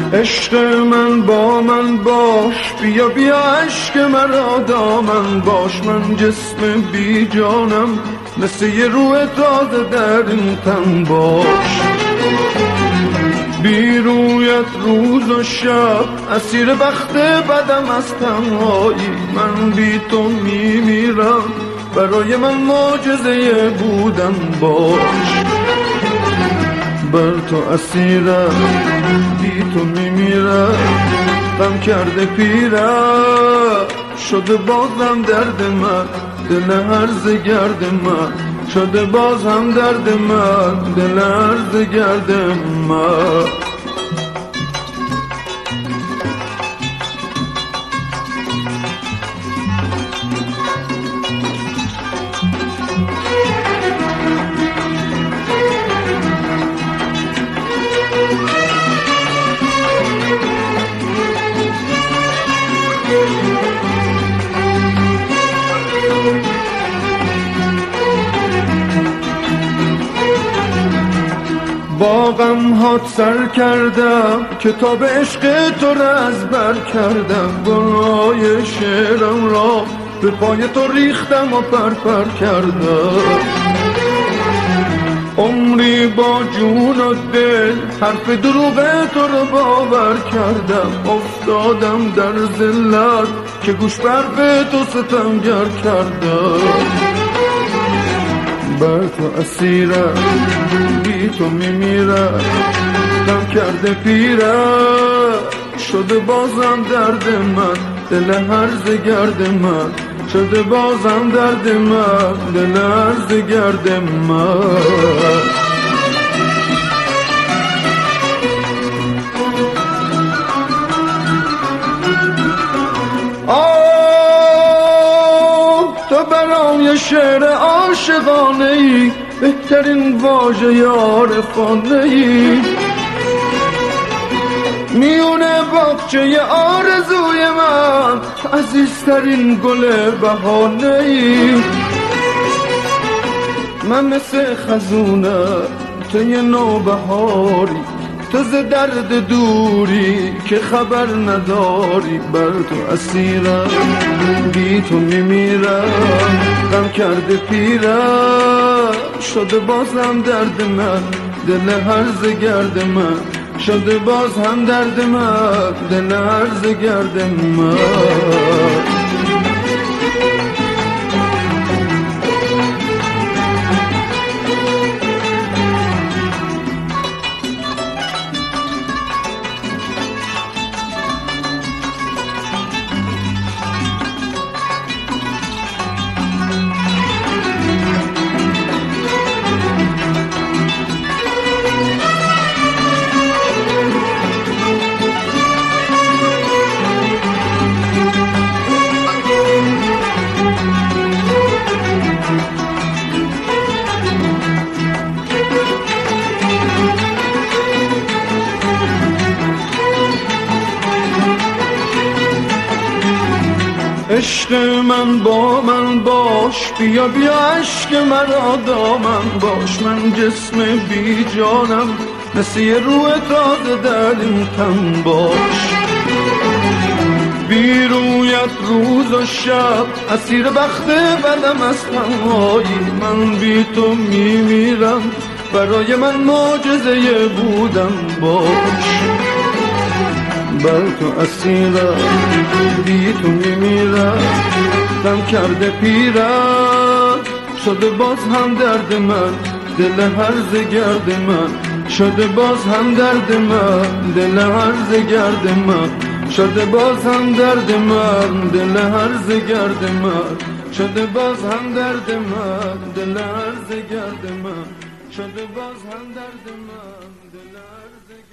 عشق من با من باش، بیا بیا عشق مرا دامن باش. من جسم بی جانم، مثل یه روح تازه در این تن باش. بی رویت روز و شب اسیر بخت بدم از تنهایی. من بی تو میمیرم، برای من معجزه بودن باش. بر تو اسیرم، بی تو میمیرم، غم کرده پیرم. شده بازم درد من، دل هرزه گرد من. شده بازم درد من، دل هرزه گرد من. با غم هات سر کردم، کتاب عشق تو را از بر کردم. گناه شعرم را به پای تو ریختم و پر کردم. عمری با جون و دل حرف دروغ تو رو باور کردم. افتادم در ذلت که گوش بر به تو ستمگر کردم. بر تو اسیرم، بی تو میمیرم، غم کرده پیرم. شده بازم درد من، دل هرزه گرد من. شده بازم درد من، دل هرزه گرد من. تو برای شعر عاشقانه ای، بهترین واژه عارفانه ای. میونه باغچه آرزوی من، عزیزترین گل بهانه ای. من مثل خزونه، تو یه نوبهاری. تو ز درد دوری که خبر نداری. بر تو اسیرم، بی تو میمیرم، غم کرده پیرم. شده بازم درد من، دل هرزه گرد من. شده باز هم درد من، دل هرزه گرد من. عشق من با من باش، بیا بیا عشق مرا دامن باش. من جسم بی جانم، مثل یه روح تازه در این تن باش. بی رویت روز و شب اسیر بخت بدم از تنهایی. من بی تو میمیرم، برای من معجزه بودن باش. بر تو اسیرم، بی تو میمیرم، غم کرده پیرم. شده باز هم درد من، دل هرزه گرد من. شده باز هم درد من، دل هرزه گرد من. شده باز هم درد من، دل هرزه گرد من. شده باز هم درد من، دل هرزه گرد من. شده باز هم درد من، دل هرزه